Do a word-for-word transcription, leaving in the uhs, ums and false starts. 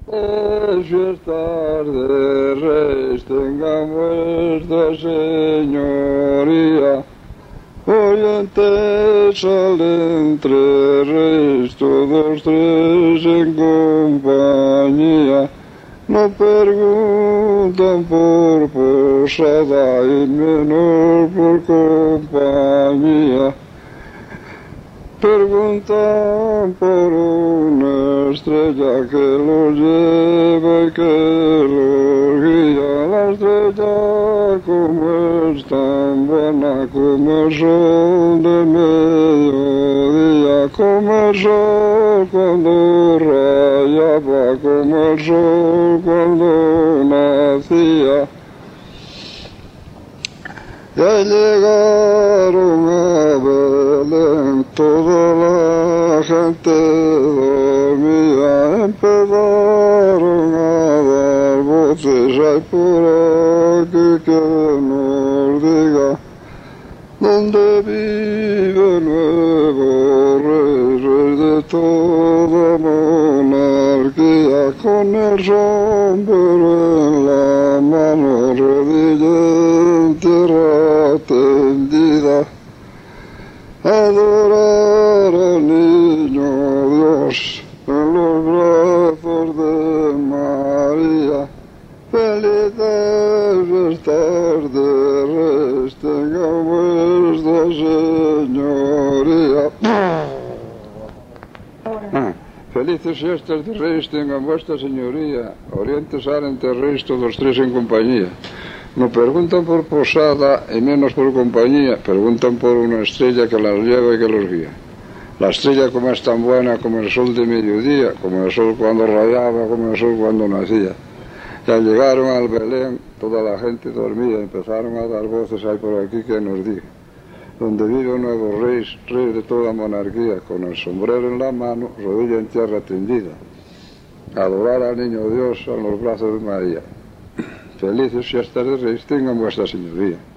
fiestas de Reyes tengan vuestra señoría. Hoy antes salen tres reyes, todos tres en compañía. No preguntan por posada y menos por compañía. Preguntan por una estrella que los lleva y que los guía. La estrella como es tan buena, como el sol de mediodía, como el sol cuando rayaba, como el sol cuando nacía. Ya llegaron a Belén, toda la gente dormía, empezaron a dar voces, hay por aquí que nos diga, ¿dónde vive el nuevo rey, rey de toda monarquía, con el sombrero en la mano, rodilla en tierra tendida, adorar al niño Dios en los brazos de María. Felices fiestas de Reyes tengan vuestra señoría. Felices fiestas de Reyes tengan vuestra señoría. Oriente salen de Reyes todos tres en compañía. No preguntan por posada y menos por compañía, preguntan por una estrella que las lleva y que los guía. La estrella como es tan buena como el sol de mediodía, como el sol cuando rayaba, como el sol cuando nacía. Ya llegaron al Belén, toda la gente dormía, empezaron a dar voces, hay por aquí que nos diga, donde vive un nuevo rey, rey de toda monarquía, con el sombrero en la mano, rodilla en tierra tendida, adorar al niño Dios en los brazos de María. Felices fiestas de Reyes tengan vuestra señoría.